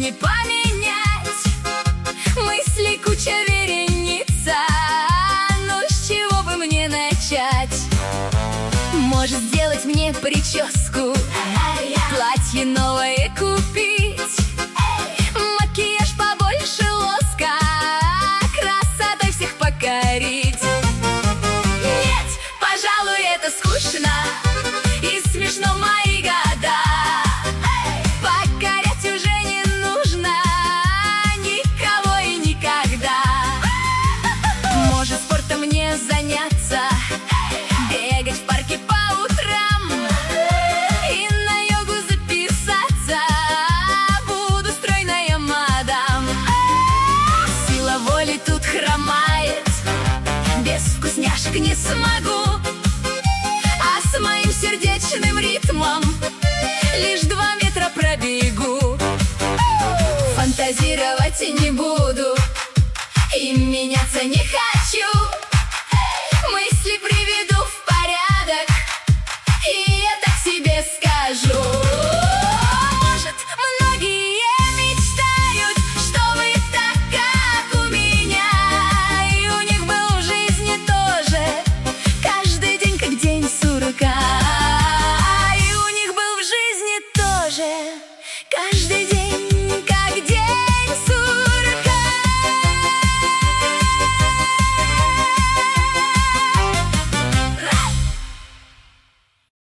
жизни поменять. Мысли куча, вереница, ну с чего бы мне начать? Может, сделать мне прическу, платье новое купить, макияж побольше лоска, красотой всех покорить. Нет, пожалуй, это скучно и смешно в мои года. Покорять уже не нужно никого и никогда. Может, спортом мне заняться, бегать в парке по утрам и на йогу записаться, буду стройная мадам. Сила воли тут хромает, без вкусняшек не смогу.